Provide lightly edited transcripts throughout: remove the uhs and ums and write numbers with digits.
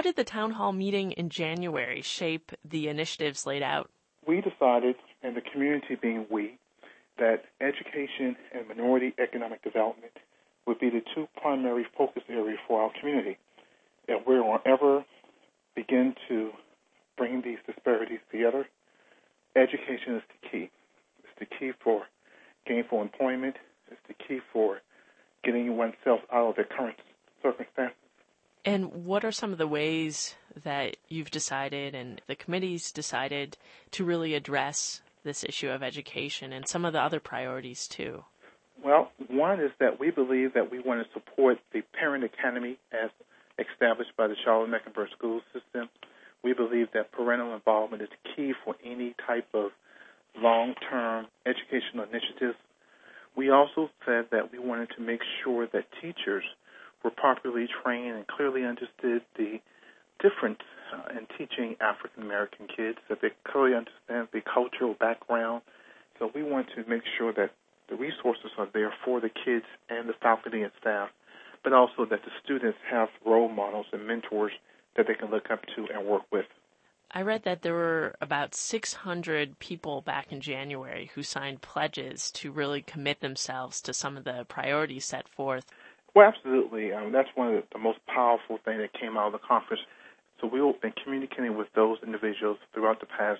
did the town hall meeting in January shape the initiatives laid out? We decided, and the community being we, that education and minority economic development would be the two primary focus areas for our community. If we will ever begin to bring these disparities together, education is the key. It's the key for gainful employment. It's the key for getting oneself out of their current circumstances. And what are some of the ways that you've decided and the committee's decided to really address this issue of education and some of the other priorities too? Well, one is that we believe that we want to support the Parent Academy as established by the Charlotte-Mecklenburg school system. We believe that parental involvement is key for any type of long-term educational initiatives. We also said that we wanted to make sure that teachers were properly trained and clearly understood the difference in teaching African-American kids, that they clearly understand the cultural background. So we want to make sure that the resources are there for the kids and the faculty and staff, but also that the students have role models and mentors that they can look up to and work with. I read that there were about 600 people back in January who signed pledges to really commit themselves to some of the priorities set forth. Well, absolutely. That's one of the most powerful things that came out of the conference. So we've been communicating with those individuals throughout the past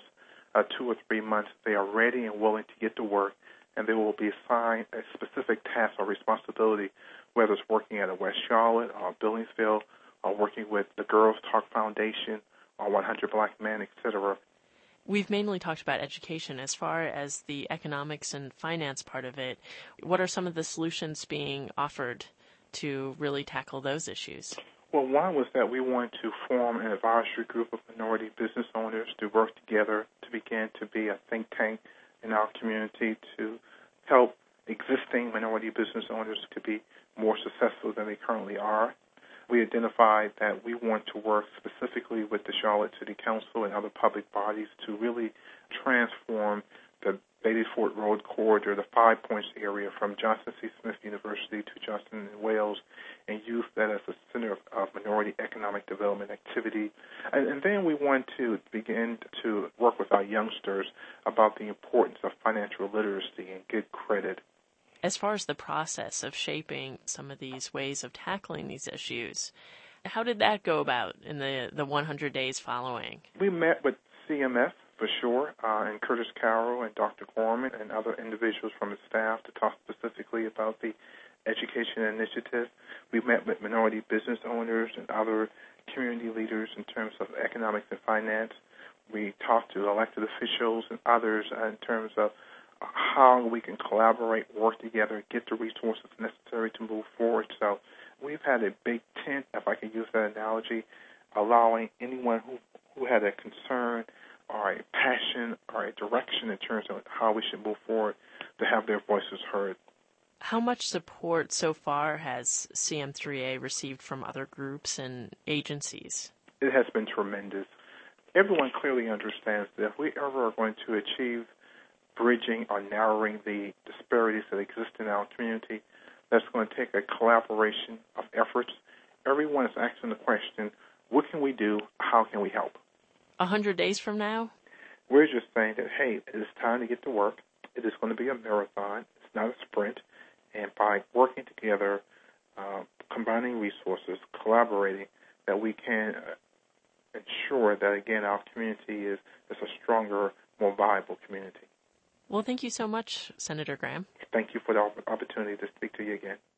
2 or 3 months. They are ready and willing to get to work, and they will be assigned a specific task or responsibility, whether it's working at a West Charlotte or Billingsville or working with the Girls Talk Foundation or 100 Black Men, etc. We've mainly talked about education. As far as the economics and finance part of it, what are some of the solutions being offered to really tackle those issues? Well, one was that we wanted to form an advisory group of minority business owners to work together to begin to be a think tank in our community to help existing minority business owners to be more successful than they currently are. We identified that we want to work specifically with the Charlotte City Council and other public bodies to really transform the Bailey Fort Road corridor, the 5 Points area from Johnson C. Smith University to Johnson and Wales, and use that as a center of minority economic development activity. And then we want to begin to work with our youngsters about the importance of financial literacy and good credit. As far as the process of shaping some of these ways of tackling these issues, how did that go about in the 100 days following? We met with CMS, for sure, and Curtis Carroll and Dr. Gorman and other individuals from the staff to talk specifically about the education initiative. We met with minority business owners and other community leaders in terms of economics and finance. We talked to elected officials and others in terms of how we can collaborate, work together, get the resources necessary to move forward. So we've had a big tent, if I can use that analogy, allowing anyone who had a concern or a passion or a direction in terms of how we should move forward to have their voices heard. How much support so far has CM3A received from other groups and agencies? It has been tremendous. Everyone clearly understands that if we ever are going to achieve bridging or narrowing the disparities that exist in our community, that's going to take a collaboration of efforts. Everyone is asking the question, what can we do? How can we help? 100 days from now? We're just saying that, hey, it is time to get to work. It is going to be a marathon. It's not a sprint. And by working together, combining resources, collaborating, that we can ensure that, again, our community is a stronger, more viable community. Well, thank you so much, Senator Graham. Thank you for the opportunity to speak to you again.